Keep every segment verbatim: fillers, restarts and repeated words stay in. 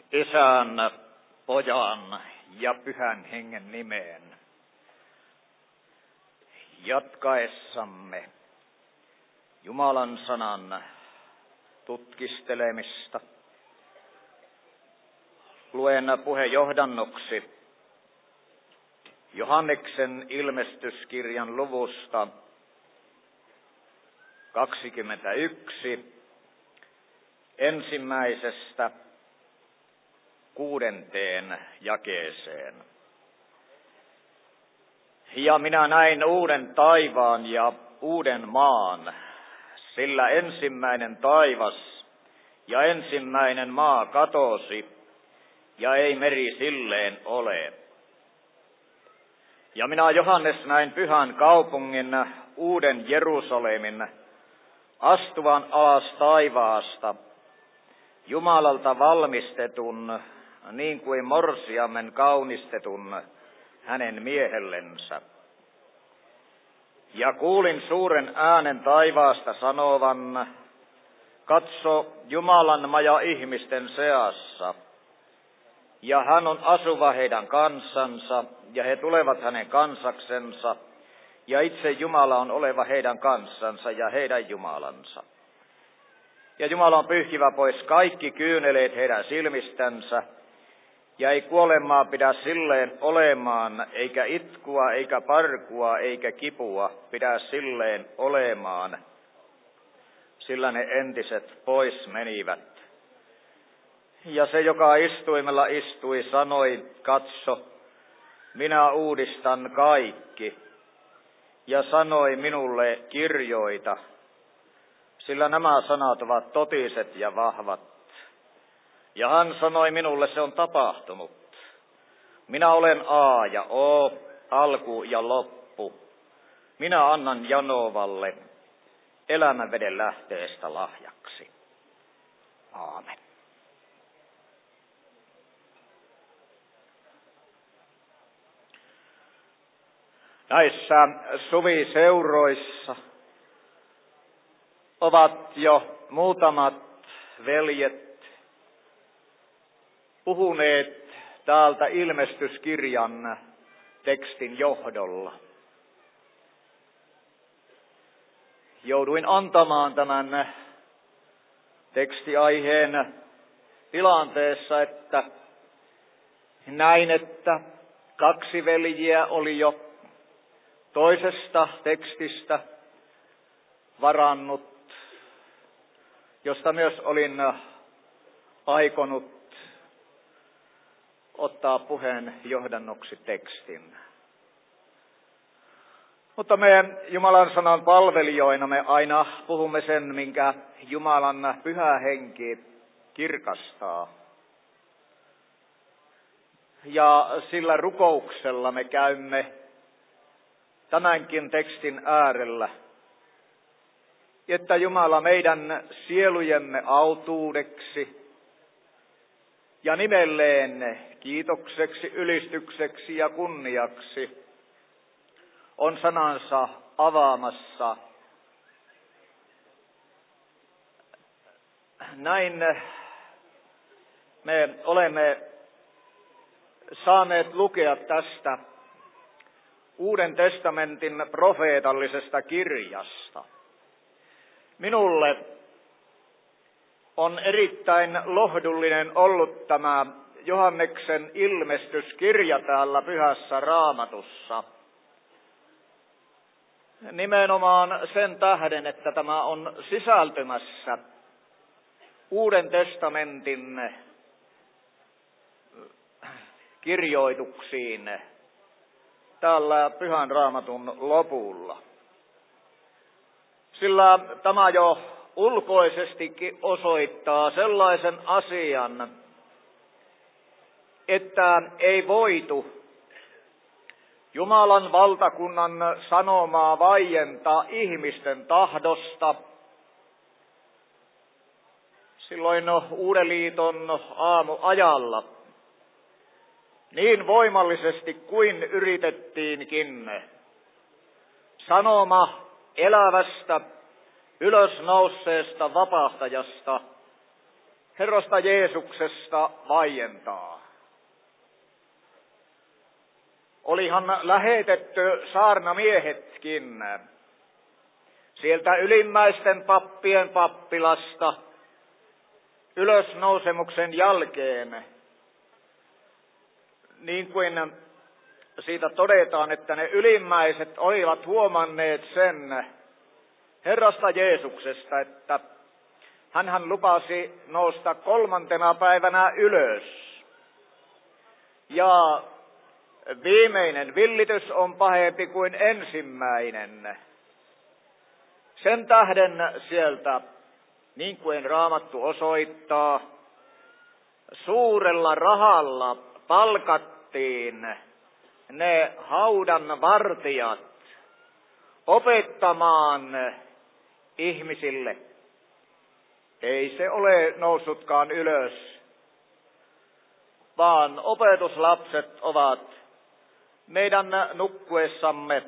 Isän, Pojan ja Pyhän Hengen nimeen. Jatkaessamme Jumalan sanan tutkistelemista luen puheenjohdannoksi Johanneksen ilmestyskirjan luvusta kaksikymmentäyksi ensimmäisestä kuudenteen jakeeseen. Ja minä näin uuden taivaan ja uuden maan, sillä ensimmäinen taivas ja ensimmäinen maa katosi, ja ei meri silleen ole. Ja minä Johannes näin pyhän kaupungin, uuden Jerusalemin, astuvan alas taivaasta, Jumalalta valmistetun, niin kuin morsiamen kaunistetun hänen miehellensä. Ja kuulin suuren äänen taivaasta sanovan, katso, Jumalan maja ihmisten seassa, ja hän on asuva heidän kansansa, ja he tulevat hänen kansaksensa, ja itse Jumala on oleva heidän kansansa ja heidän Jumalansa. Ja Jumala on pyyhkivä pois kaikki kyyneleet heidän silmistänsä, ja ei kuolemaa pidä silleen olemaan, eikä itkua, eikä parkua, eikä kipua pidä silleen olemaan, sillä ne entiset pois menivät. Ja se, joka istuimella istui, sanoi, katso, minä uudistan kaikki, ja sanoi minulle, kirjoita, sillä nämä sanat ovat totiset ja vahvat. Ja hän sanoi minulle, se on tapahtunut. Minä olen A ja O, alku ja loppu. Minä annan Janovalle elämän veden lähteestä lahjaksi. Aamen. Näissä suviseuroissa ovat jo muutamat veljet puhuneet täältä ilmestyskirjan tekstin johdolla. Jouduin antamaan tämän tekstiaiheen tilanteessa, että näin, että kaksi veljiä oli jo toisesta tekstistä varannut, josta myös olin aikonut ottaa puheen johdannoksi tekstin. Mutta me Jumalan sanan palvelijoina me aina puhumme sen, minkä Jumalan pyhä henki kirkastaa. Ja sillä rukouksella me käymme tämänkin tekstin äärellä, että Jumala meidän sielujemme autuudeksi ja nimelleen kiitokseksi, ylistykseksi ja kunniaksi on sanansa avaamassa. Näin me olemme saaneet lukea tästä Uuden testamentin profeetallisesta kirjasta. Minulle on erittäin lohdullinen ollut tämä Johanneksen ilmestyskirja täällä Pyhässä Raamatussa. Nimenomaan sen tähden, että tämä on sisältymässä Uuden testamentin kirjoituksiin täällä Pyhän Raamatun lopulla. Sillä tämä jo ulkoisestikin osoittaa sellaisen asian, että ei voitu Jumalan valtakunnan sanomaa vaientaa ihmisten tahdosta. Silloin Uuden liiton aamuajalla niin voimallisesti kuin yritettiinkin sanoma elävästä, ylösnousseesta vapahtajasta Herrasta Jeesuksesta vaientaa. Olihan lähetetty saarnamiehetkin sieltä ylimmäisten pappien pappilasta ylösnousemuksen jälkeen, niin kuin siitä todetaan, että ne ylimmäiset olivat huomanneet sen Herrasta Jeesuksesta, että hänhän lupasi nousta kolmantena päivänä ylös. Ja viimeinen villitys on pahempi kuin ensimmäinen. Sen tähden sieltä, niin kuin Raamattu osoittaa, suurella rahalla palkattiin ne haudan vartijat opettamaan ihmisille. Ei se ole noussutkaan ylös, vaan opetuslapset ovat meidän nukkuessamme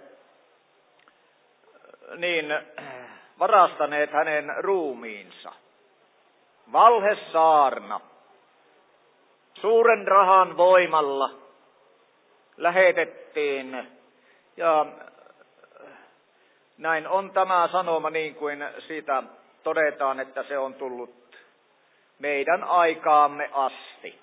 niin varastaneet hänen ruumiinsa. Valhesaarna suuren rahan voimalla lähetettiin, ja näin on tämä sanoma, niin kuin siitä todetaan, että se on tullut meidän aikaamme asti.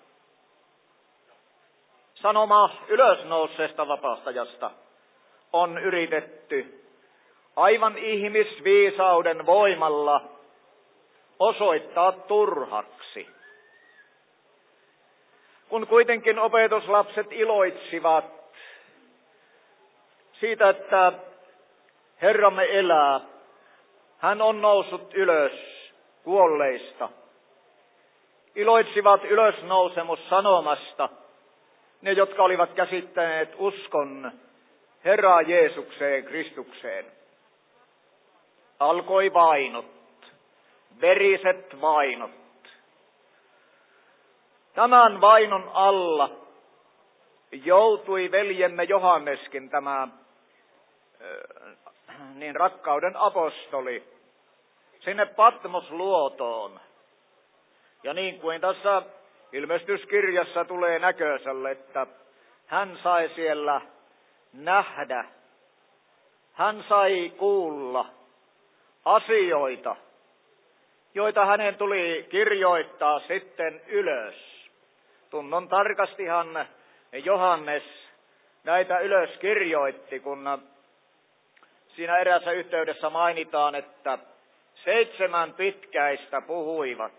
Sanoma ylösnouseesta vapahtajasta on yritetty aivan ihmisviisauden voimalla osoittaa turhaksi. Kun kuitenkin opetuslapset iloitsivat siitä, että Herramme elää, hän on noussut ylös kuolleista. Iloitsivat ylösnousemussanomasta ne, jotka olivat käsittäneet uskon Herraa Jeesukseen Kristukseen. Alkoi vainot, veriset vainot. Tämän vainon alla joutui veljemme Johanneskin, tämä niin rakkauden apostoli, sinne Patmos-luotoon. Ja niin kuin tässä ilmestyskirjassa tulee näköiselle, että hän sai siellä nähdä, hän sai kuulla asioita, joita hänen tuli kirjoittaa sitten ylös. Tunnon tarkastihan Johannes näitä ylös kirjoitti, kun siinä eräässä yhteydessä mainitaan, että seitsemän pitkäistä puhuivat.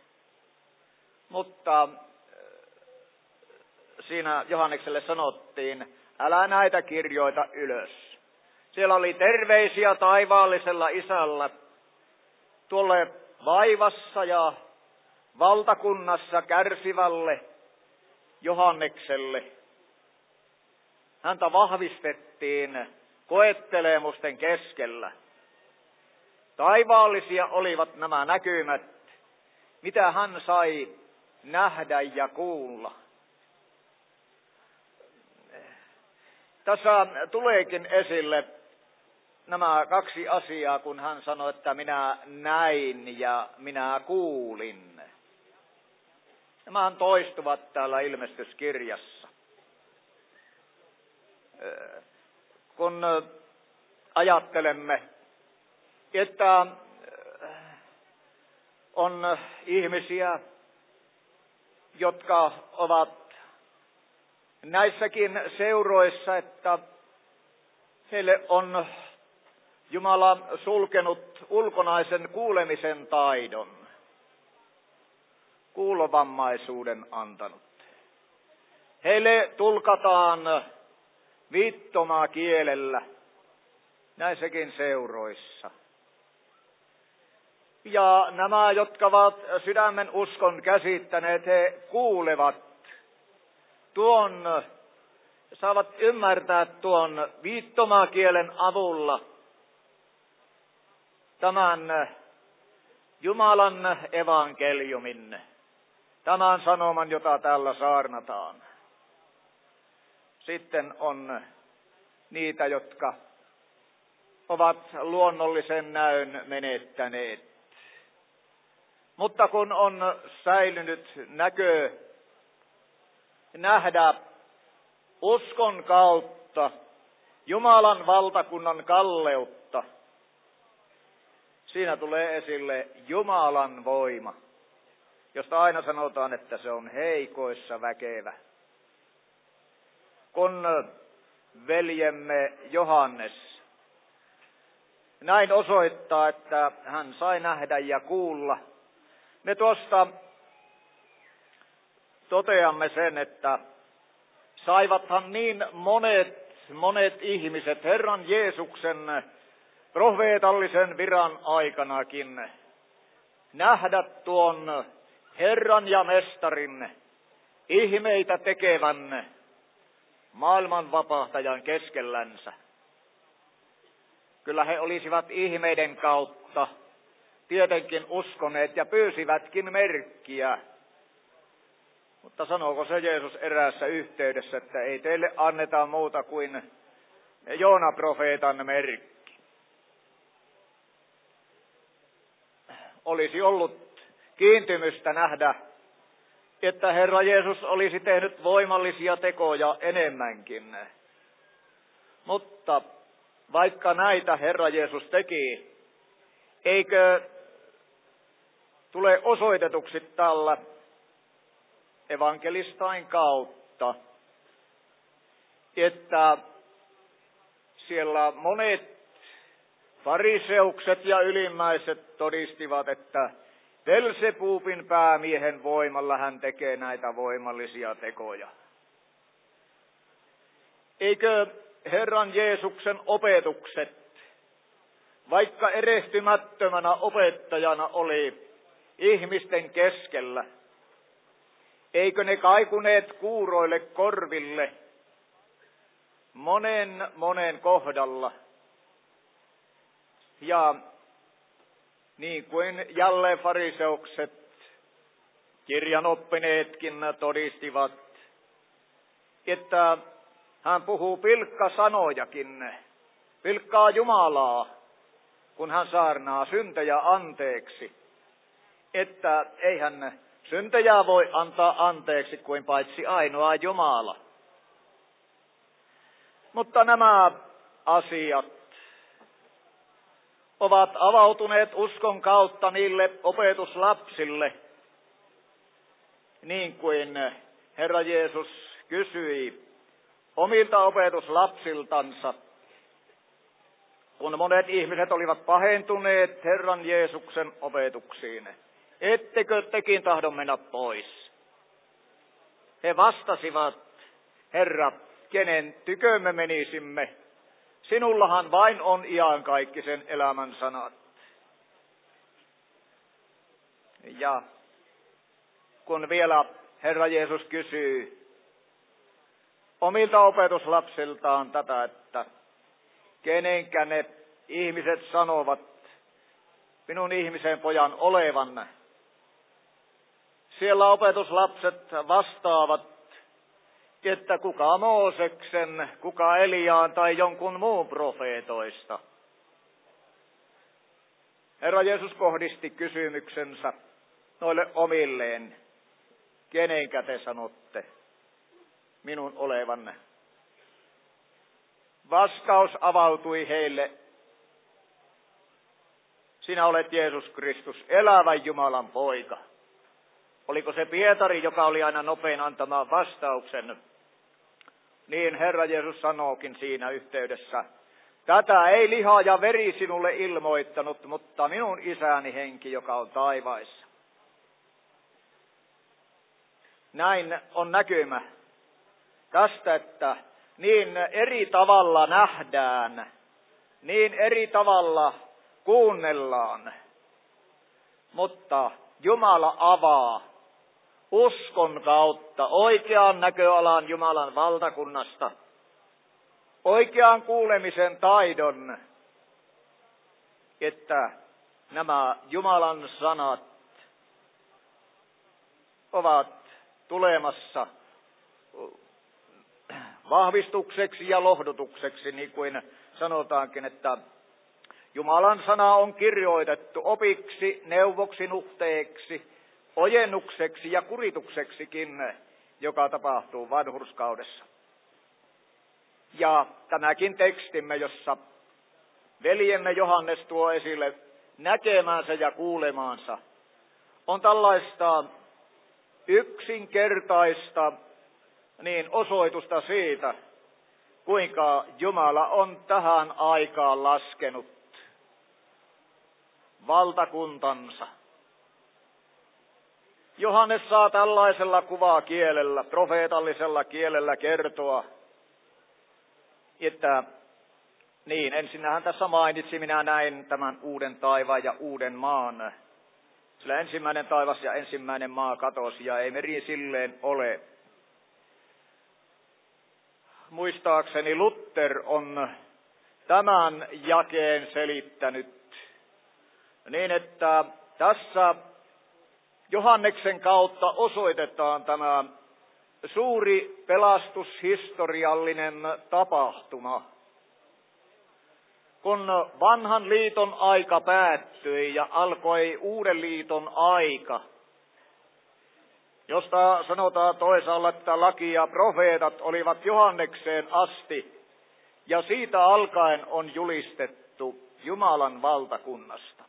Mutta siinä Johannekselle sanottiin, älä näitä kirjoita ylös. Siellä oli terveisiä taivaallisella isällä tuolle vaivassa ja valtakunnassa kärsivälle Johannekselle. Häntä vahvistettiin koettelemusten keskellä. Taivaallisia olivat nämä näkymät, mitä hän sai nähdä ja kuulla. Tässä tuleekin esille nämä kaksi asiaa, kun hän sanoi, että minä näin ja minä kuulin. Nämähän toistuvat täällä ilmestyskirjassa. Kun ajattelemme, että on ihmisiä, jotka ovat näissäkin seuroissa, että heille on Jumala sulkenut ulkonaisen kuulemisen taidon, kuulovammaisuuden antanut. Heille tulkataan viittomaa kielellä näissäkin seuroissa. Ja nämä, jotka ovat sydämen uskon käsittäneet, he kuulevat tuon, saavat ymmärtää tuon viittomakielen avulla tämän Jumalan evankeliumin, tämän sanoman, jota täällä saarnataan. Sitten on niitä, jotka ovat luonnollisen näön menettäneet. Mutta kun on säilynyt näkö nähdä uskon kautta Jumalan valtakunnan kalleutta, siinä tulee esille Jumalan voima, josta aina sanotaan, että se on heikoissa väkevä. Kun veljemme Johannes näin osoittaa, että hän sai nähdä ja kuulla, me tuosta toteamme sen, että saivathan niin monet, monet ihmiset Herran Jeesuksen profeetallisen viran aikanakin nähdä tuon Herran ja Mestarin ihmeitä tekevän maailman vapahtajan keskellänsä. Kyllä he olisivat ihmeiden kautta tietenkin uskoneet ja pyysivätkin merkkiä. Mutta sanooko se Jeesus eräässä yhteydessä, että ei teille anneta muuta kuin Joona-profeetan merkki. Olisi ollut kiintymystä nähdä, että Herra Jeesus olisi tehnyt voimallisia tekoja enemmänkin. Mutta vaikka näitä Herra Jeesus teki, eikö tule osoitetuksi tällä evankelistain kautta, että siellä monet fariseukset ja ylimmäiset todistivat, että Belzebubin päämiehen voimalla hän tekee näitä voimallisia tekoja. Eikö Herran Jeesuksen opetukset, vaikka erehtymättömänä opettajana oli ihmisten keskellä, eikö ne kaikuneet kuuroille korville monen monen kohdalla? Ja niin kuin jälleen fariseukset, kirjanoppineetkin todistivat, että hän puhuu pilkkasanojakin, pilkkaa Jumalaa, kun hän saarnaa syntejä anteeksi, että eihän syntejä voi antaa anteeksi kuin paitsi ainoa Jumala. Mutta nämä asiat ovat avautuneet uskon kautta niille opetuslapsille, niin kuin Herra Jeesus kysyi omilta opetuslapsiltansa, kun monet ihmiset olivat pahentuneet Herran Jeesuksen opetuksiin. Ettekö tekin tahdo mennä pois? He vastasivat, Herra, kenen tykömme menisimme? Sinullahan vain on iankaikkisen elämän sanat. Ja kun vielä Herra Jeesus kysyy omilta opetuslapsiltaan tätä, että kenenkä ne ihmiset sanovat minun ihmisen pojan olevan, siellä opetuslapset vastaavat, että kuka Mooseksen, kuka Eliaan tai jonkun muun profeetoista. Herra Jeesus kohdisti kysymyksensä noille omilleen, kenenkä te sanotte minun olevan. Vastaus avautui heille, sinä olet Jeesus Kristus, elävän Jumalan poika. Oliko se Pietari, joka oli aina nopein antamaan vastauksen? Niin Herra Jeesus sanookin siinä yhteydessä, tätä ei liha ja veri sinulle ilmoittanut, mutta minun isäni henki, joka on taivaissa. Näin on näkymä tästä, että niin eri tavalla nähdään, niin eri tavalla kuunnellaan, mutta Jumala avaa uskon kautta oikean näköalan Jumalan valtakunnasta, oikean kuulemisen taidon, että nämä Jumalan sanat ovat tulemassa vahvistukseksi ja lohdutukseksi, niin kuin sanotaankin, että Jumalan sana on kirjoitettu opiksi, neuvoksi, nuhteeksi, ojennukseksi ja kuritukseksikin, joka tapahtuu vanhurskaudessa. Ja tämäkin tekstimme, jossa veljemme Johannes tuo esille näkemänsä ja kuulemaansa, on tällaista yksinkertaista niin osoitusta siitä, kuinka Jumala on tähän aikaan laskenut valtakuntansa. Johannes saa tällaisella kuvakielellä, profeetallisella kielellä kertoa, että niin, ensinnähän tässä mainitsi, minä näin tämän uuden taivaan ja uuden maan. Sillä ensimmäinen taivas ja ensimmäinen maa katosi ja ei meri silleen ole. Muistaakseni Luther on tämän jakeen selittänyt niin, että tässä Johanneksen kautta osoitetaan tämä suuri pelastushistoriallinen tapahtuma. Kun vanhan liiton aika päättyi ja alkoi uuden liiton aika, josta sanotaan toisaalla, että laki ja profeetat olivat Johannekseen asti, ja siitä alkaen on julistettu Jumalan valtakunnasta.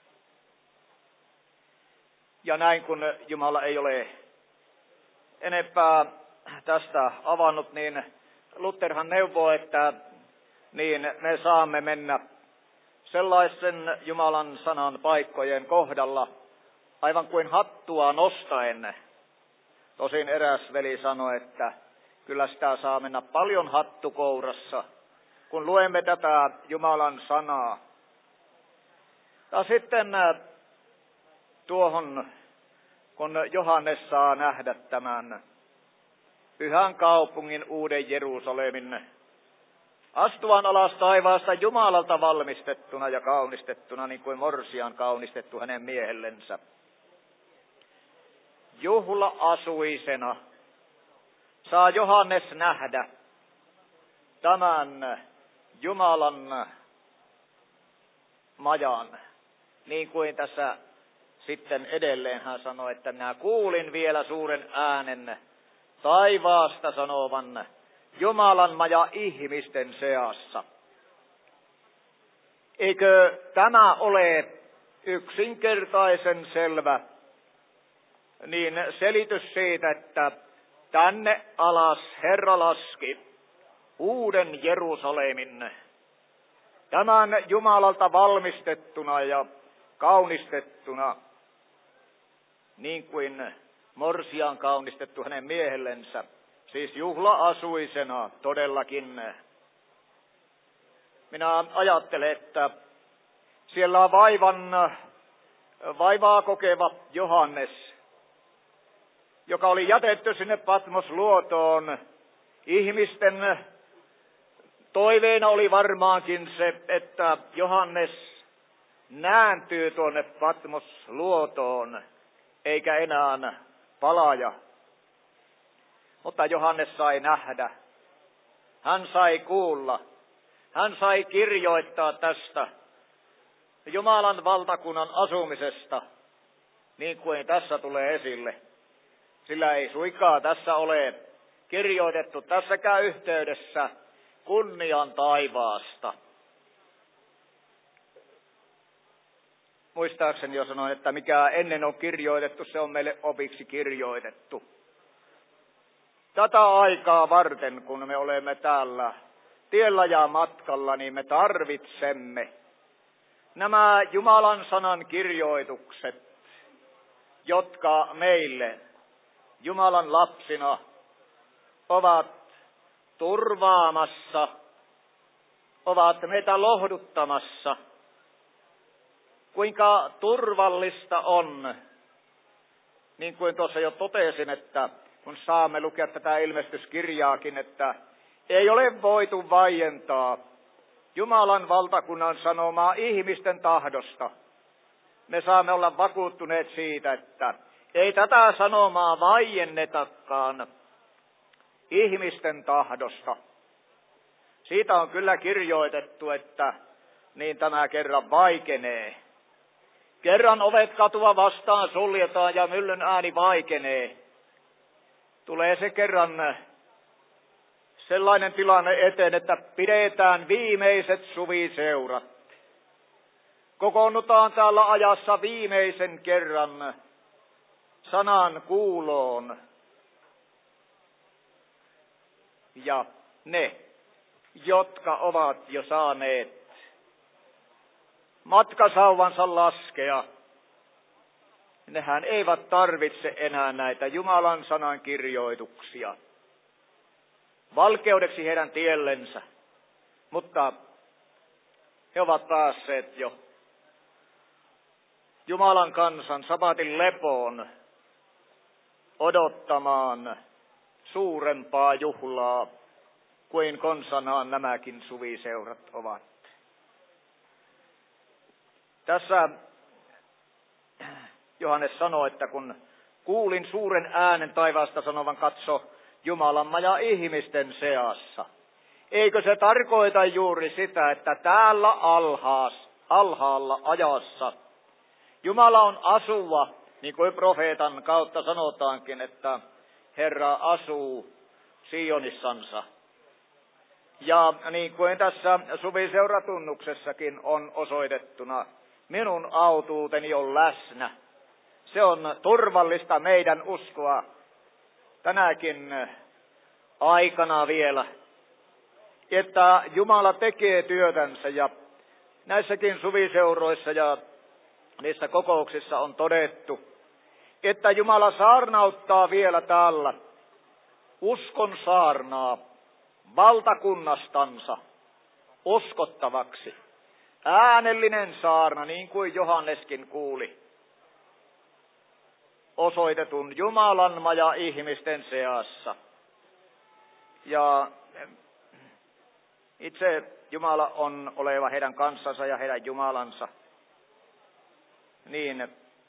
Ja näin kun Jumala ei ole enempää tästä avannut, niin Lutherhan neuvoo, että niin me saamme mennä sellaisen Jumalan sanan paikkojen kohdalla aivan kuin hattua nostaen. Tosin eräs veli sanoi, että kyllä sitä saa mennä paljon hattukourassa, kun luemme tätä Jumalan sanaa. Ja sitten tuohon, kun Johannes saa nähdä tämän pyhän kaupungin uuden Jerusalemin, astuvan alas taivaasta Jumalalta valmistettuna ja kaunistettuna, niin kuin morsian kaunistettu hänen miehellensä. Juhla-asuisena saa Johannes nähdä tämän Jumalan majan, niin kuin tässä sitten edelleen hän sanoi, että minä kuulin vielä suuren äänen taivaasta sanovan, Jumalan maja ihmisten seassa. Eikö tämä ole yksinkertaisen selvä niin selitys siitä, että tänne alas Herra laski uuden Jerusalemin, tämän Jumalalta valmistettuna ja kaunistettuna, niin kuin morsian kaunistettu hänen miehellensä, siis juhla-asuisena todellakin. Minä ajattelen, että siellä on vaivan, vaivaa kokeva Johannes, joka oli jätetty sinne Patmos-luotoon. Ihmisten toiveena oli varmaankin se, että Johannes nääntyy tuonne Patmos-luotoon, eikä enää palaaja. Mutta Johannes sai nähdä, hän sai kuulla, hän sai kirjoittaa tästä Jumalan valtakunnan asumisesta, niin kuin tässä tulee esille. Sillä ei suinkaan tässä ole kirjoitettu tässäkään yhteydessä kunnian taivaasta. Muistaakseni jo sanoin, että mikä ennen on kirjoitettu, se on meille opiksi kirjoitettu. Tätä aikaa varten, kun me olemme täällä tiellä ja matkalla, niin me tarvitsemme nämä Jumalan sanan kirjoitukset, jotka meille Jumalan lapsina ovat turvaamassa, ovat meitä lohduttamassa. Kuinka turvallista on, niin kuin tuossa jo totesin, että kun saamme lukea tätä ilmestyskirjaakin, että ei ole voitu vaientaa Jumalan valtakunnan sanomaa ihmisten tahdosta. Me saamme olla vakuuttuneet siitä, että ei tätä sanomaa vaiennetakaan ihmisten tahdosta. Siitä on kyllä kirjoitettu, että niin tämä kerran vaikenee. Kerran ovet katua vastaan suljetaan ja myllyn ääni vaikenee. Tulee se kerran sellainen tilanne eteen, että pidetään viimeiset suviseurat. Kokoonnutaan täällä ajassa viimeisen kerran sanan kuuloon. Ja ne, jotka ovat jo saaneet matkasauvansa laskea, nehän eivät tarvitse enää näitä Jumalan sanan kirjoituksia valkeudeksi heidän tiellensä, mutta he ovat päässeet jo Jumalan kansan sabatin lepoon odottamaan suurempaa juhlaa kuin konsanaan nämäkin suviseurat ovat. Tässä Johannes sanoi, että kun kuulin suuren äänen taivaasta sanovan, katso, Jumalan maja ihmisten seassa. Eikö se tarkoita juuri sitä, että täällä alhaas, alhaalla ajassa Jumala on asuva, niin kuin profeetan kautta sanotaankin, että Herra asuu Sionissansa. Ja niin kuin tässä suviseuratunnuksessakin on osoitettuna, minun autuuteni on läsnä. Se on turvallista meidän uskoa tänäkin aikana vielä, että Jumala tekee työtänsä ja näissäkin suviseuroissa ja niissä kokouksissa on todettu, että Jumala saarnauttaa vielä täällä uskon saarnaa valtakunnastansa uskottavaksi. Äänellinen saarna, niin kuin Johanneskin kuuli, osoitetun Jumalan maja ihmisten seassa. Ja itse Jumala on oleva heidän kanssansa ja heidän Jumalansa. Niin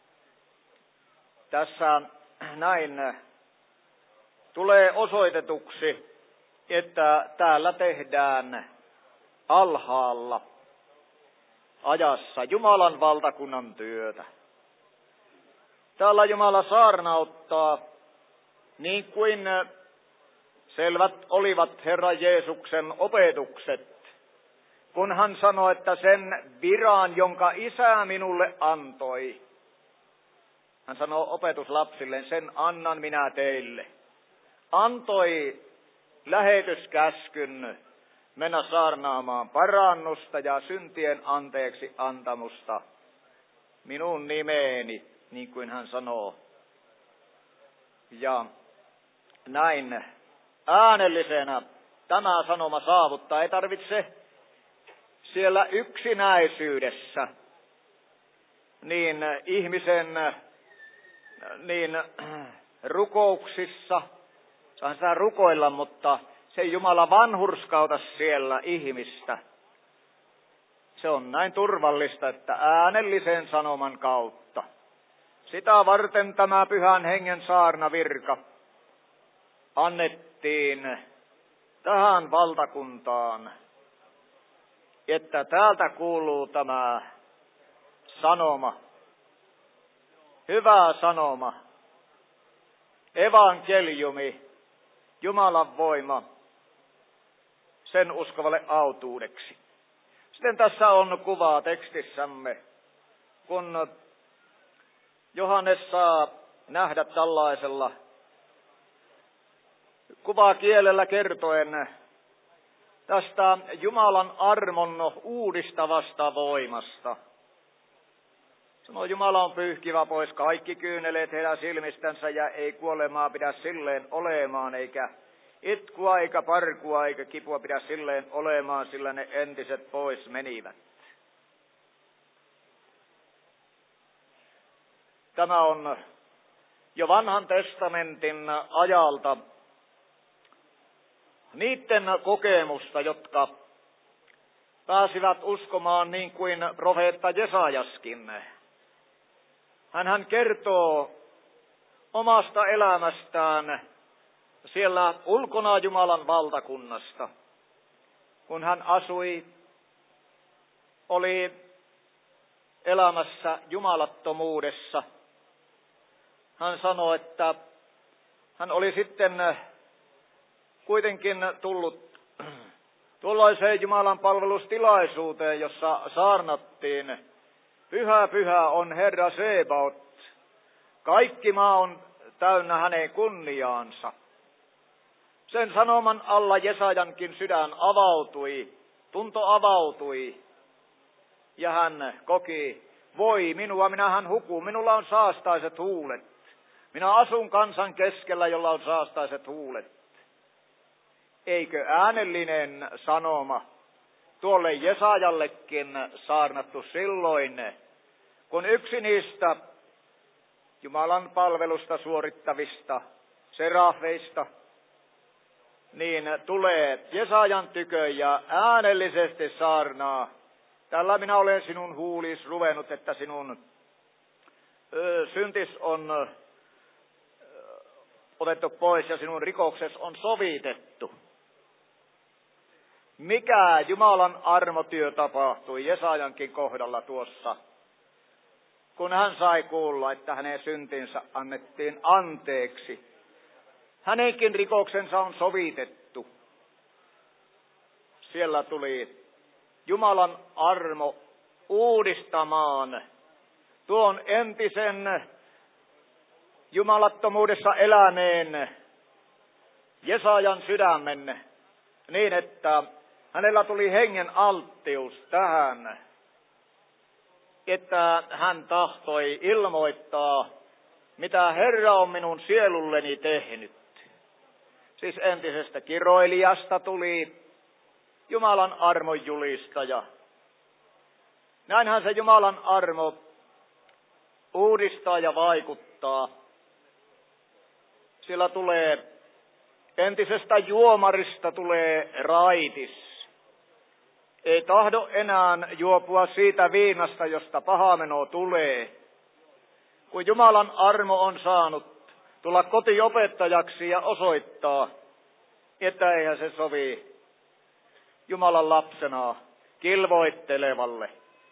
tässä näin tulee osoitetuksi, että täällä tehdään alhaalla ajassa Jumalan valtakunnan työtä. Täällä Jumala saarnauttaa, niin kuin selvät olivat Herra Jeesuksen opetukset, kun hän sanoi, että sen viran, jonka Isä minulle antoi, hän sanoi opetuslapsille, sen annan minä teille. Antoi lähetyskäskyn mennä saarnaamaan parannusta ja syntien anteeksi antamusta minun nimeeni, niin kuin hän sanoo. Ja näin äänellisenä tämä sanoma saavuttaa. Ei tarvitse siellä yksinäisyydessä niin ihmisen niin rukouksissa, saan sitä rukoilla, mutta se Jumala vanhurskauta siellä ihmistä. Se on näin turvallista, että äänellisen sanoman kautta. Sitä varten tämä Pyhän Hengen saarnavirka annettiin tähän valtakuntaan, että täältä kuuluu tämä sanoma, hyvä sanoma, evankeliumi, Jumalan voima sen uskovalle autuudeksi. Sitten tässä on kuvaa tekstissämme, kun Johannes saa nähdä tällaisella kuvakielellä kertoen tästä Jumalan armon uudistavasta voimasta. Sanoo, Jumala on pyyhkivä pois kaikki kyyneleet heidän silmistänsä ja ei kuolemaa pidä silleen olemaan, eikä itkua, eikä parkua, eikä kipua pidä silleen olemaan, sillä ne entiset pois menivät. Tämä on jo vanhan testamentin ajalta niiden kokemusta, jotka pääsivät uskomaan niin kuin profeetta Jesajaskin. Hänhän kertoo omasta elämästään siellä ulkona Jumalan valtakunnasta, kun hän asui oli elämässä jumalattomuudessa. Hän sanoi, että hän oli sitten kuitenkin tullut tuollaiseen Jumalan palvelustilaisuuteen, jossa saarnattiin: Pyhä, pyhä on Herra Sebaot, kaikki maa on täynnä hänen kunniaansa. Sen sanoman alla Jesajankin sydän avautui, tunto avautui, ja hän koki: voi minua, minähän hukun, minulla on saastaiset huulet. Minä asun kansan keskellä, jolla on saastaiset huulet. Eikö äänellinen sanoma tuolle Jesajallekin saarnattu silloin, kun yksi niistä Jumalan palvelusta suorittavista serafeista niin tulee Jesajan tykö ja äänellisesti saarnaa: tällä minä olen sinun huulis ruvennut, että sinun ö, syntis on ö, otettu pois ja sinun rikokses on sovitettu. Mikä Jumalan armotyö tapahtui Jesajankin kohdalla tuossa, kun hän sai kuulla, että hänen syntinsä annettiin anteeksi. Hänenkin rikoksensa on sovitettu. Siellä tuli Jumalan armo uudistamaan tuon entisen jumalattomuudessa eläneen Jesajan sydämen niin, että hänellä tuli hengen alttius tähän, että hän tahtoi ilmoittaa, mitä Herra on minun sielulleni tehnyt. Siis entisestä kiroilijasta tuli Jumalan armon julistaja. Näinhän se Jumalan armo uudistaa ja vaikuttaa. Sillä tulee entisestä juomarista tulee raitis. Ei tahdo enää juopua siitä viinasta, josta pahameno tulee. Kun Jumalan armo on saanut tulla kotiopettajaksi ja osoittaa, että eihän se sovi Jumalan lapsena kilvoittelevalle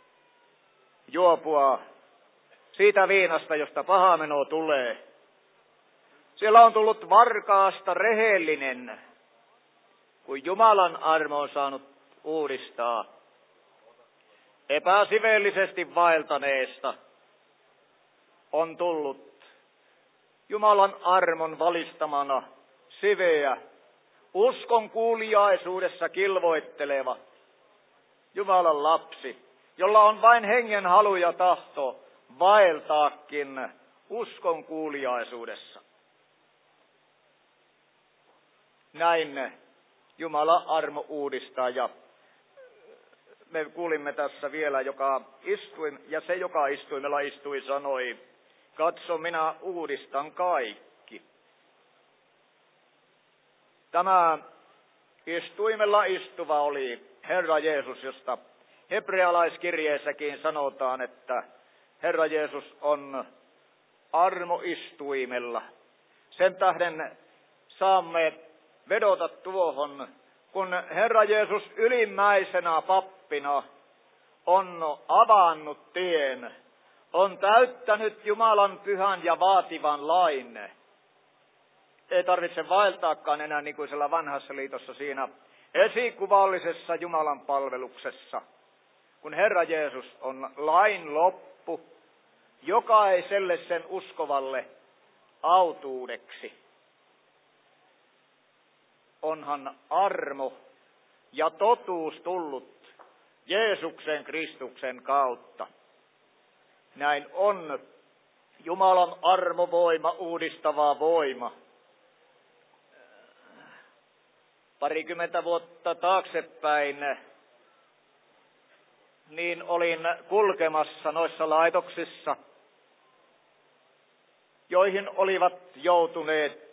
juopua siitä viinasta, josta pahameno tulee. Siellä on tullut varkaasta rehellinen, kun Jumalan armo on saanut uudistaa epäsivellisesti vaeltaneesta. On tullut Jumalan armon valistamana siveä, uskon kuuliaisuudessa kilvoitteleva Jumalan lapsi, jolla on vain hengen halu ja tahto vaeltaakin uskon kuuliaisuudessa. Näin Jumala armo uudistaa, ja me kuulimme tässä vielä, joka istui, ja se joka istuimella istui sanoi: katso, minä uudistan kaikki. Tämä istuimella istuva oli Herra Jeesus, josta hebrealaiskirjeessäkin sanotaan, että Herra Jeesus on armoistuimella. Sen tähden saamme vedota tuohon, kun Herra Jeesus ylimmäisenä pappina on avannut tien, on täyttänyt Jumalan pyhän ja vaativan lain. Ei tarvitse vaeltaakaan enää niin kuin siellä vanhassa liitossa siinä esikuvallisessa Jumalan palveluksessa, kun Herra Jeesus on lain loppu jokaiselle sen uskovalle autuudeksi. Onhan armo ja totuus tullut Jeesuksen Kristuksen kautta. Näin on Jumalan armovoima, uudistava voima. Parikymmentä vuotta taaksepäin niin olin kulkemassa noissa laitoksissa, joihin olivat joutuneet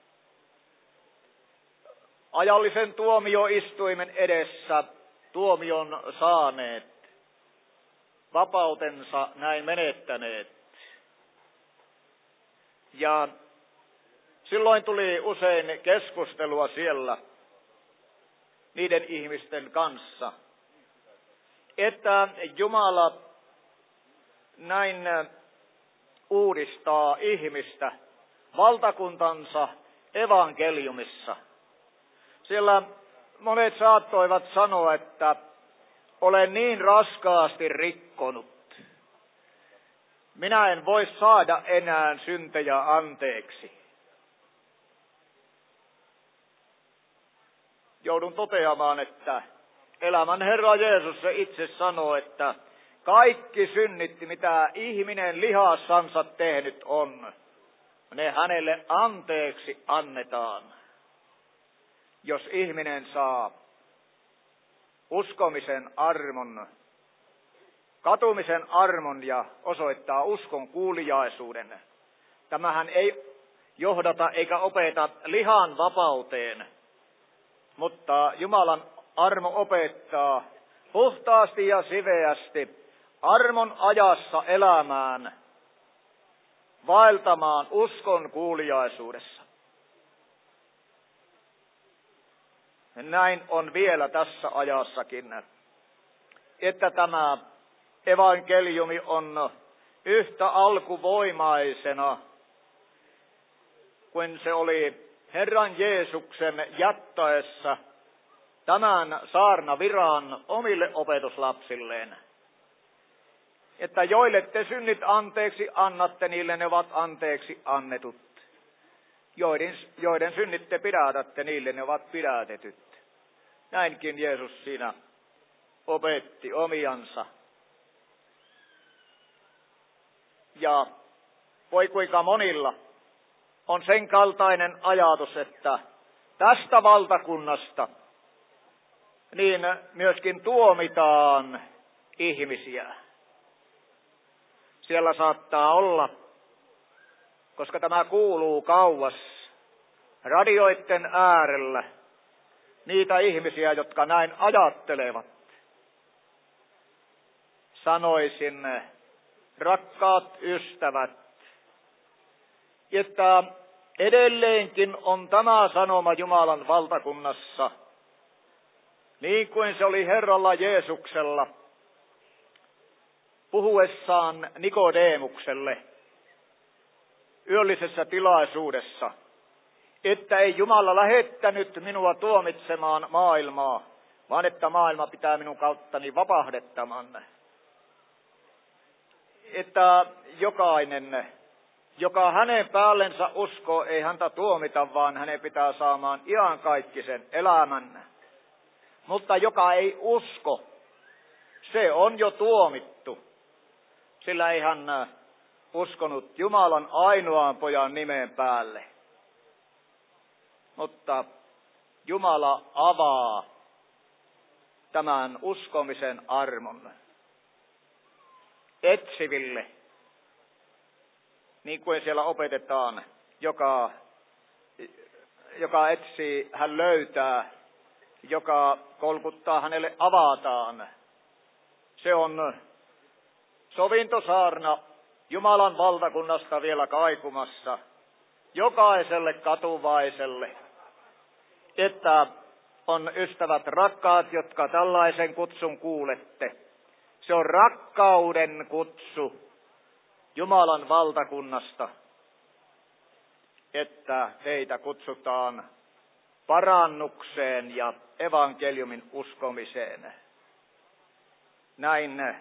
ajallisen tuomioistuimen edessä tuomion saaneet, vapautensa näin menettäneet. Ja silloin tuli usein keskustelua siellä niiden ihmisten kanssa. että Jumala näin uudistaa ihmistä valtakuntansa evankeliumissa. Siellä monet saattoivat sanoa, että olen niin raskaasti rikkonut. Minä en voi saada enää syntejä anteeksi. Joudun toteamaan, että elämän Herra Jeesus se itse sanoo, että kaikki synnit, mitä ihminen lihassansa tehnyt on, ne hänelle anteeksi annetaan. Jos ihminen saa uskomisen armon, katumisen armon ja osoittaa uskon kuuliaisuuden, tämähän ei johdata eikä opeta lihan vapauteen, mutta Jumalan armo opettaa puhtaasti ja siveästi armon ajassa elämään, vaeltamaan uskon kuuliaisuudessa. Näin on vielä tässä ajassakin, että tämä evankeliumi on yhtä alkuvoimaisena kuin se oli Herran Jeesuksen jättäessä tämän saarnaviran omille opetuslapsilleen. Että joille te synnit anteeksi annatte, niille ne ovat anteeksi annetut. Joiden, joiden synnit te pidätätte, niille ne ovat pidätetyt. Näinkin Jeesus siinä opetti omiansa. Ja voi kuinka monilla on sen kaltainen ajatus, että tästä valtakunnasta niin myöskin tuomitaan ihmisiä. Siellä saattaa olla, koska tämä kuuluu kauas radioiden äärellä, niitä ihmisiä, jotka näin ajattelevat. Sanoisin, rakkaat ystävät, että edelleenkin on tämä sanoma Jumalan valtakunnassa, niin kuin se oli Herralla Jeesuksella puhuessaan Nikodeemukselle yöllisessä tilaisuudessa, että ei Jumala lähettänyt minua tuomitsemaan maailmaa, vaan että maailma pitää minun kauttani vapahdettaman. Että jokainen, joka hänen päällensä uskoo, ei häntä tuomita, vaan hänen pitää saamaan iankaikkisen elämän. Mutta joka ei usko, se on jo tuomittu, sillä ei hän uskonut Jumalan ainoan pojan nimen päälle. Mutta Jumala avaa tämän uskomisen armon etsiville, niin kuin siellä opetetaan, joka, joka etsii, hän löytää, joka kolkuttaa, hänelle avataan. Se on sovintosaarna Jumalan valtakunnasta vielä kaikumassa jokaiselle katuvaiselle, että on ystävät rakkaat, jotka tällaisen kutsun kuulette. Se on rakkauden kutsu Jumalan valtakunnasta, että teitä kutsutaan parannukseen ja evankeliumin uskomiseen. Näin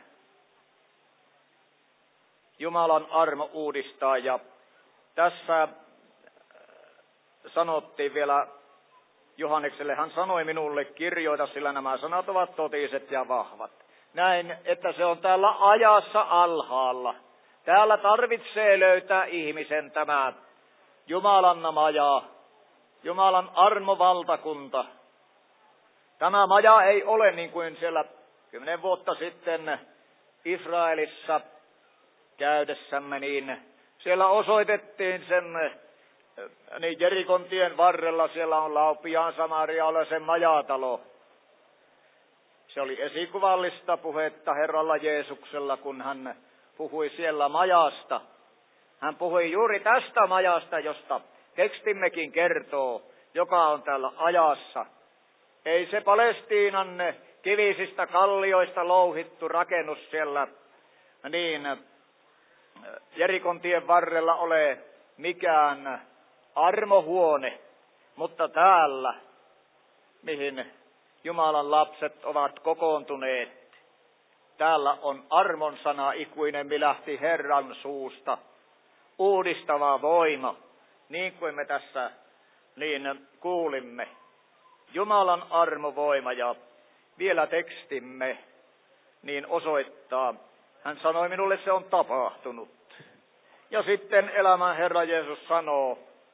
Jumalan armo uudistaa, ja tässä sanottiin vielä Johannekselle, hän sanoi minulle, kirjoita, sillä nämä sanat ovat totiset ja vahvat. Näin, että se on täällä ajassa alhaalla. Täällä tarvitsee löytää ihmisen tämä Jumalan maja, Jumalan armovaltakunta. Tämä maja ei ole niin kuin siellä kymmenen vuotta sitten Israelissa käydessämme, niin siellä osoitettiin sen, niin Jerikon tien varrella siellä on Laupiaan samarialaisen majatalo. Se oli esikuvallista puhetta Herralla Jeesuksella, kun hän puhui siellä majasta. Hän puhui juuri tästä majasta, josta tekstimmekin kertoo, joka on täällä ajassa. Ei se Palestiinan kivisistä kallioista louhittu rakennus siellä, niin Jerikon tien varrella ole mikään armohuone, mutta täällä, mihin Jumalan lapset ovat kokoontuneet, täällä on armon sana ikuinen, milähti Herran suusta, uudistava voima, niin kuin me tässä niin kuulimme. Jumalan armovoima ja vielä tekstimme niin osoittaa. Hän sanoi minulle, se on tapahtunut. Ja sitten elämän Herra Jeesus sanoo,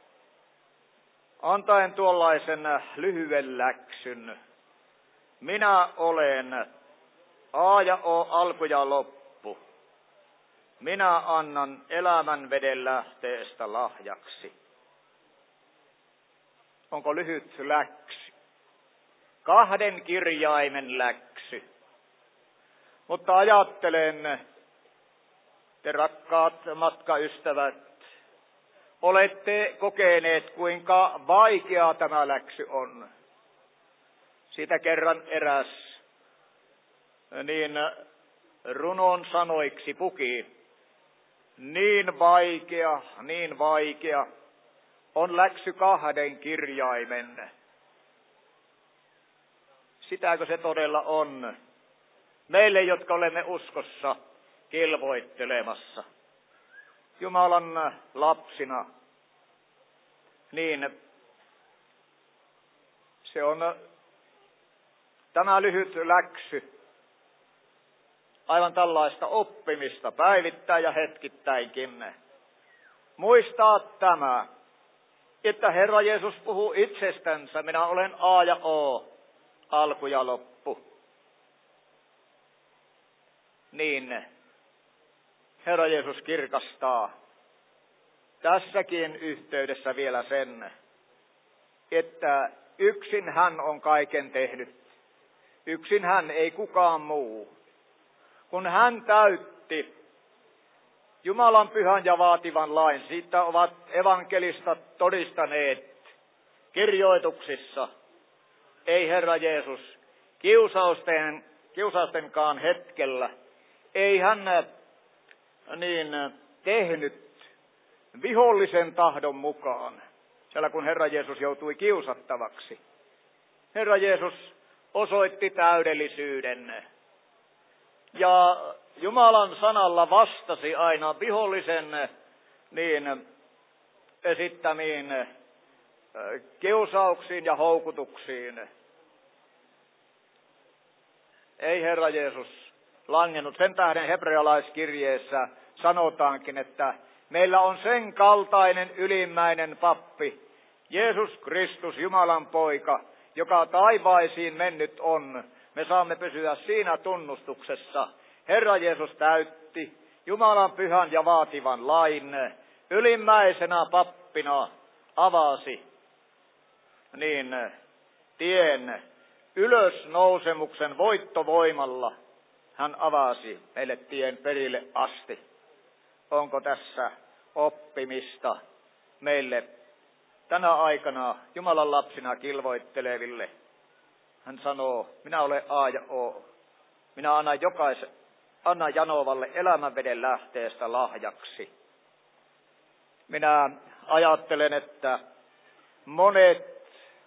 antaen tuollaisen lyhyen läksyn, minä olen A ja O, alku ja loppu. Minä annan elämän veden lähteestä lahjaksi. Onko lyhyt läksy? Kahden kirjaimen läksy. Mutta ajattelen, te rakkaat matkaystävät, olette kokeneet, kuinka vaikea tämä läksy on. Siitä kerran eräs niin runon sanoiksi puki. Niin vaikea, niin vaikea on läksy kahden kirjaimen. Sitäkö se todella on? Meille, jotka olemme uskossa kilvoittelemassa Jumalan lapsina, niin se on tämä lyhyt läksy aivan tällaista oppimista päivittäin ja hetkittäinkin. Muistaa tämä, että Herra Jeesus puhuu itsestänsä, minä olen A ja O, alku ja loppu. Niin Herra Jeesus kirkastaa tässäkin yhteydessä vielä sen, että yksin hän on kaiken tehnyt. Yksin hän, ei kukaan muu. Kun hän täytti Jumalan pyhän ja vaativan lain, siitä ovat evankelistat todistaneet kirjoituksissa. Ei Herra Jeesus kiusausten, kiusaustenkaan hetkellä, ei hän niin tehnyt vihollisen tahdon mukaan, siellä kun Herra Jeesus joutui kiusattavaksi. Herra Jeesus osoitti täydellisyyden ja Jumalan sanalla vastasi aina vihollisen niin esittämiin kiusauksiin ja houkutuksiin. Ei Herra Jeesus langennut. Sen tähden hebrealaiskirjeessä sanotaankin, että meillä on sen kaltainen ylimmäinen pappi, Jeesus Kristus, Jumalan poika, joka taivaisiin mennyt on. Me saamme pysyä siinä tunnustuksessa. Herra Jeesus täytti Jumalan pyhän ja vaativan lain. Ylimmäisenä pappina avasi niin tien ylösnousemuksen voittovoimalla. Hän avasi meille tien perille asti. Onko tässä oppimista meille tänä aikana Jumalan lapsina kilvoitteleville? Hän sanoo, minä olen A ja O. Minä annan jokaisen, annan Janovalle elämänveden lähteestä lahjaksi. Minä ajattelen, että monet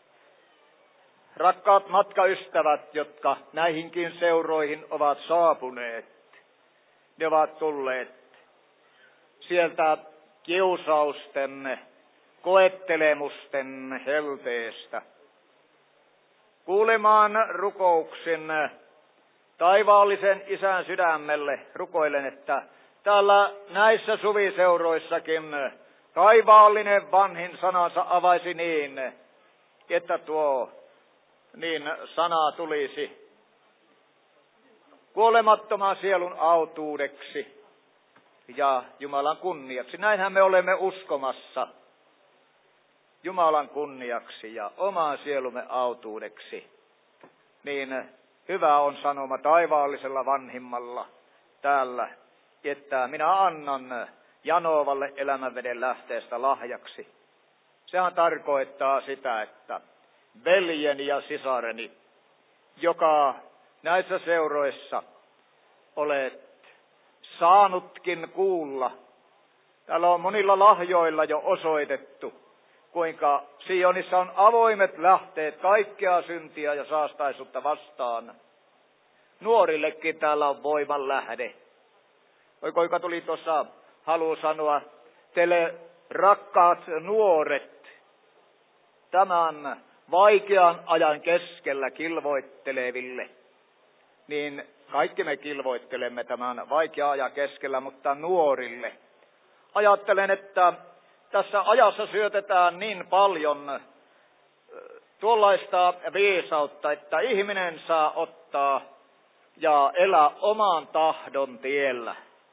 rakkaat matkaystävät, jotka näihinkin seuroihin ovat saapuneet, ne ovat tulleet sieltä kiusausten, koettelemusten helteestä kuulemaan rukouksin taivaallisen Isän sydämelle. Rukoilen, että täällä näissä suviseuroissakin taivaallinen vanhin sanansa avaisi niin, että tuo niin sana tulisi kuolemattoman sielun autuudeksi ja Jumalan kunniaksi. Näinhän me olemme uskomassa, Jumalan kunniaksi ja oman sielumme autuudeksi. Niin hyvä on sanoma taivaallisella vanhimmalla täällä, että minä annan Janovalle elämänveden lähteestä lahjaksi. Sehän tarkoittaa sitä, että veljeni ja sisareni, joka näissä seuroissa olet saanutkin kuulla. Täällä on monilla lahjoilla jo osoitettu, kuinka Sionissa on avoimet lähteet kaikkea syntiä ja saastaisuutta vastaan. Nuorillekin täällä on voiman lähde. Oi kuinka tuli tuossa halu sanoa teille rakkaat nuoret, tämän vaikean ajan keskellä kilvoitteleville, niin kaikki me kilvoittelemme tämän vaikean ajan keskellä, mutta nuorille. Ajattelen, että tässä ajassa syötetään niin paljon tuollaista viisautta, että ihminen saa ottaa ja elää oman tahdon tiellä.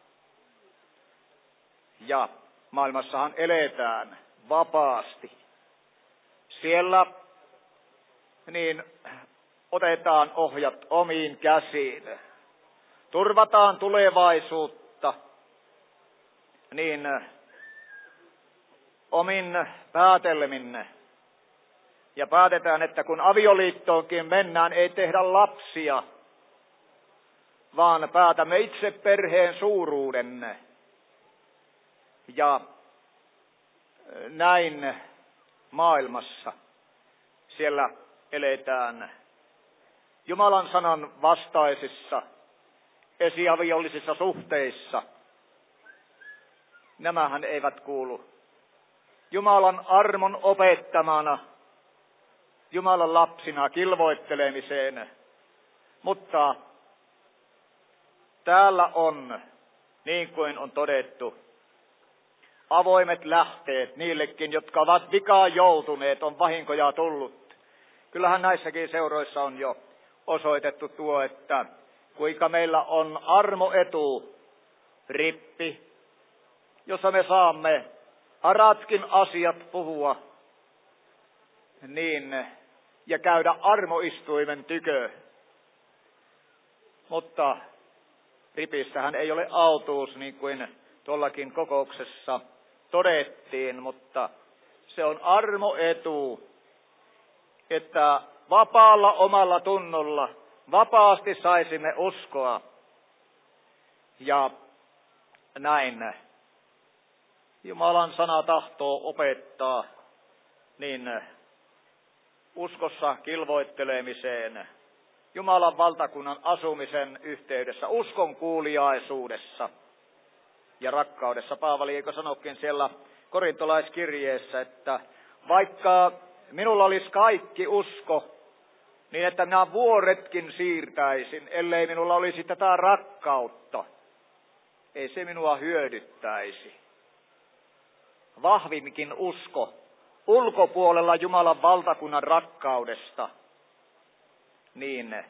Ja maailmassahan eletään vapaasti. Siellä niin otetaan ohjat omiin käsiin. Turvataan tulevaisuutta niin omin päätelmin. Ja päätetään, että kun avioliittoonkin mennään, ei tehdä lapsia, vaan päätämme itse perheen suuruuden. Ja näin maailmassa siellä eletään Jumalan sanan vastaisissa esiaviollisissa suhteissa. Nämähän eivät kuulu Jumalan armon opettamana, Jumalan lapsina kilvoittelemiseen, mutta täällä on, niin kuin on todettu, avoimet lähteet niillekin, jotka ovat vikaan joutuneet, on vahinkoja tullut. Kyllähän näissäkin seuroissa on jo osoitettu tuo, että kuinka meillä on armoetu, rippi, jossa me saamme haratkin asiat puhua niin, ja käydä armoistuimen tykö. Mutta ripissähän ei ole autuus, niin kuin tuollakin kokouksessa todettiin, mutta se on armoetu, että vapaalla omalla tunnolla vapaasti saisimme uskoa. Ja näin Jumalan sana tahtoo opettaa niin uskossa kilvoittelemiseen, Jumalan valtakunnan asumisen yhteydessä, uskon kuuliaisuudessa ja rakkaudessa. Paavali eikö sanokin siellä korintolaiskirjeessä, että vaikka minulla olisi kaikki usko, niin että nämä vuoretkin siirtäisin, ellei minulla olisi tätä rakkautta, ei se minua hyödyttäisi. Vahvimmin usko ulkopuolella Jumalan valtakunnan rakkaudesta, niin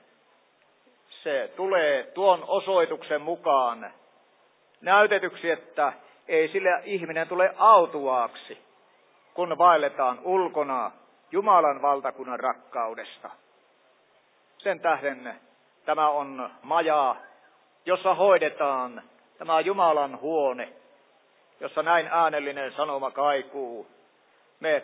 se tulee tuon osoituksen mukaan näytetyksi, että ei sillä ihminen tule autuaaksi, kun vaelletaan ulkona Jumalan valtakunnan rakkaudesta. Sen tähden tämä on maja, jossa hoidetaan, tämä Jumalan huone, jossa näin äänellinen sanoma kaikuu. Me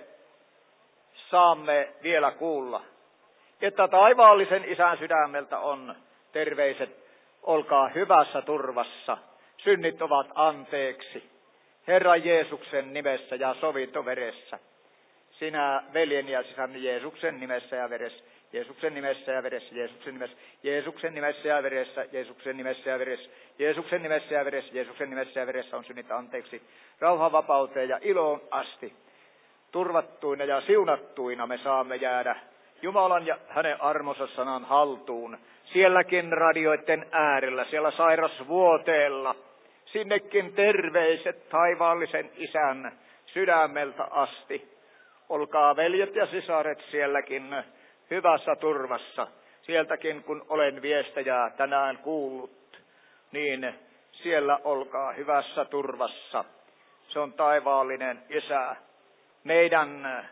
saamme vielä kuulla, että taivaallisen Isän sydämeltä on terveiset, olkaa hyvässä turvassa, synnit ovat anteeksi, Herran Jeesuksen nimessä ja sovintoveressä. Sinä veljen ja sisän Jeesuksen nimessä ja veressä, Jeesuksen nimessä ja veressä, Jeesuksen nimessä, Jeesuksen nimessä ja veressä, Jeesuksen nimessä ja veressä, Jeesuksen nimessä ja veressä, Jeesuksen nimessä ja veressä on synnit anteeksi. Rauhan, vapauteen ja iloon asti. Turvattuina ja siunattuina me saamme jäädä Jumalan ja hänen armonsa sanan haltuun. Sielläkin radioiden äärellä, siellä sairasvuoteella. Sinnekin terveiset taivaallisen Isän sydämeltä asti. Olkaa veljet ja sisaret sielläkin hyvässä turvassa. Sieltäkin kun olen viestejä tänään kuullut, niin siellä olkaa hyvässä turvassa. Se on taivaallinen Isä meidän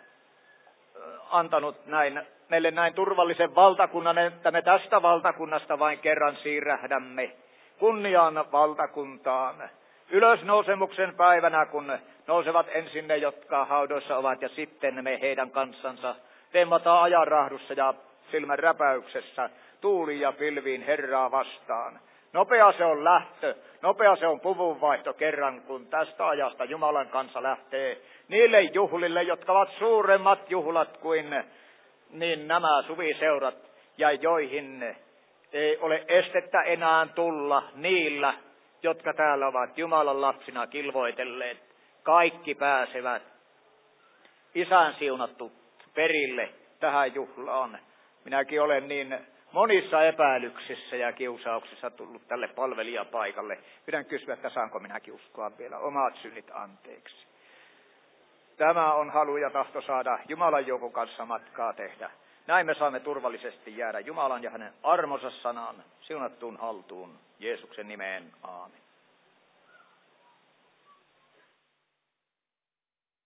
antanut näin, meille näin turvallisen valtakunnan, että me tästä valtakunnasta vain kerran siirrähdämme kunnian valtakuntaan. Ylösnousemuksen päivänä, kun nousevat ensin ne, jotka haudoissa ovat, ja sitten me heidän kanssansa temmataan ajanrahdussa ja silmän räpäyksessä tuuli ja pilviin Herraa vastaan. Nopea se on lähtö, nopea se on puvunvaihto kerran, kun tästä ajasta Jumalan kanssa lähtee niille juhlille, jotka ovat suuremmat juhlat kuin niin nämä suviseurat, ja joihin ei ole estettä enää tulla niillä, jotka täällä ovat Jumalan lapsina kilvoitelleet. Kaikki pääsevät Isän siunattu perille tähän juhlaan. Minäkin olen niin monissa epäilyksissä ja kiusauksissa tullut tälle palvelijapaikalle. Pidän kysyä, että saanko minäkin uskoa vielä omat synnit anteeksi. Tämä on halu ja tahto saada Jumalan joukon kanssa matkaa tehdä. Näin me saamme turvallisesti jäädä Jumalan ja hänen armonsa sanan siunattuun haltuun. Jeesuksen nimeen. Aamen.